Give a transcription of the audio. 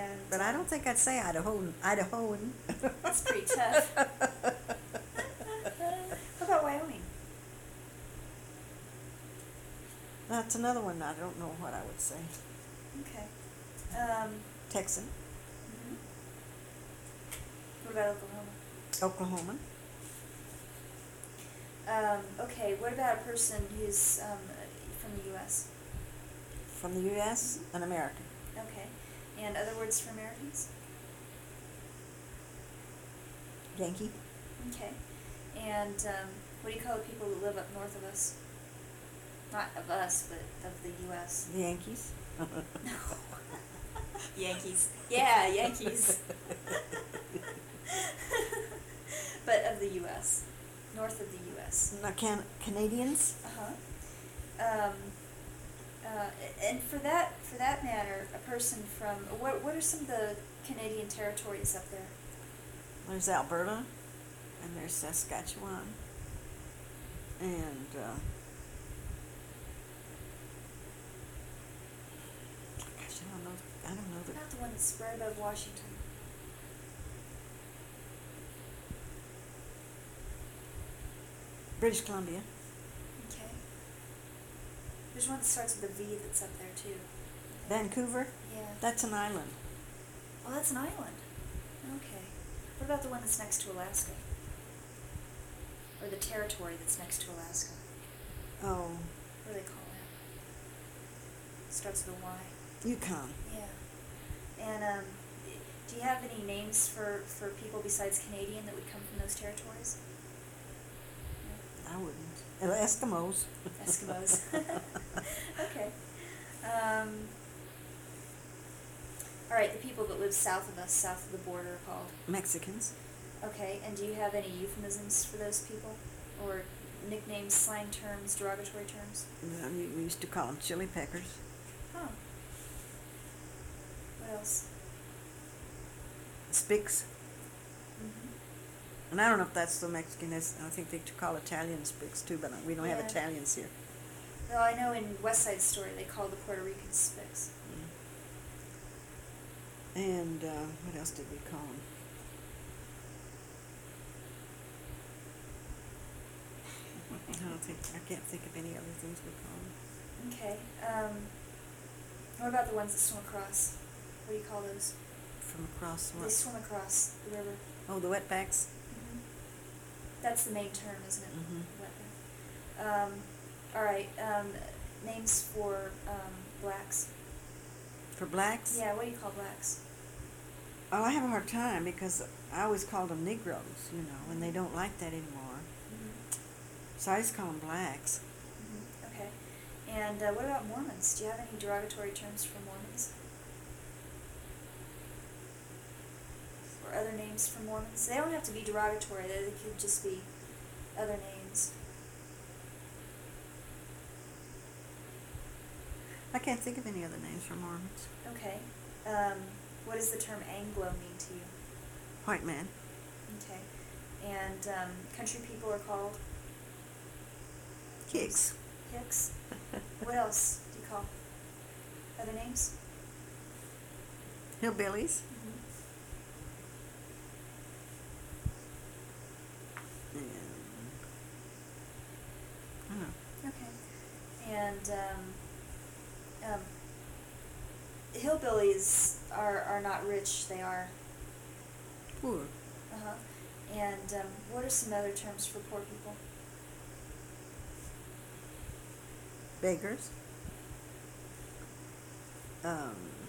And But I don't think I'd say Idahoan. Idahoan. that's pretty tough. How about Wyoming? That's another one I don't know what I would say. Okay. Texan. Mhm. What about Oklahoma? Oklahoman. Okay, what about a person who's from the U.S.? From the U.S. An American. Okay. And other words for Americans? Yankee. Okay. And what do you call the people that live up north of us? Not of us, but of the U.S. The Yankees. Yankees. Yeah, Yankees. But of the U.S. North of the U.S. Now, Canadians. Uh-huh. And for that matter, a person from what are some of the Canadian territories up there? There's Alberta, and there's Saskatchewan, and gosh, I don't know Not the one that's right above Washington. British Columbia. Okay. There's one that starts with a V that's up there too. Vancouver. Yeah. That's an island. Oh, that's an island. Okay. What about the one that's next to Alaska? Or the territory that's next to Alaska? Oh, What do they call that? Starts with a Y. Yukon. Yeah. And do you have any names for people besides Canadian that would come from those territories? I wouldn't. Eskimos. Eskimos. Okay. All right, the people that live south of us, south of the border, are called? Mexicans. Okay, and do you have any euphemisms for those people? Or nicknames, slang terms, derogatory terms? We used to call them chili peckers. Huh. What else? Spicks. Mm-hmm. And I don't know if that's the Mexican. I think they call Italian spicks too, but we don't have Yeah. Italians here. Well, I know in West Side Story they call the Puerto Ricans Spicks. And what else did we call them? I can't think of any other things we call them. Okay. What about the ones that swim across? What do you call those? From across They what? swim across the river. Oh, the wetbacks. Mm-hmm. That's the main term, isn't it? Mhm. Wetback. All right. Names for blacks. For blacks? Yeah. What do you call blacks? Oh, I have a hard time because I always called them Negroes, and they don't like that anymore. Mm-hmm. So I just call them blacks. Mm-hmm. Okay. And what about Mormons? Do you have any derogatory terms for Mormons? Or other names for Mormons? They don't have to be derogatory. They could just be other names. I can't think of any other names for Mormons. Okay. What does the term Anglo mean to you? White man. Okay. And country people are called? Hicks. Hicks. What else do you call? Other names? Hillbillies. Mm-hmm. And I don't know. Okay. And hillbillies are not rich. They are. Poor. Uh-huh. And what are some other terms for poor people? Beggars.